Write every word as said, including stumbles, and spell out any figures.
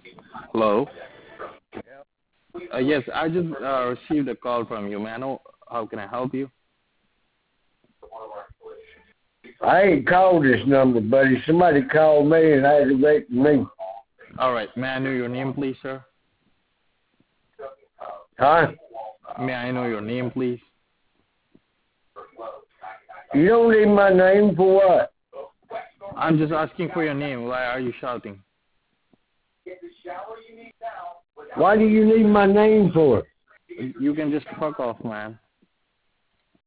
Hello. Uh, yes, I just uh, received a call from you, man. Oh, how can I help you? I ain't called this number, buddy. Somebody called me and aggravated me. All right. May I know your name, please, sir? Huh? May I know your name, please? You don't need my name for what? I'm just asking for your name. Why are you shouting? Why do you need my name for? You can just fuck off, man.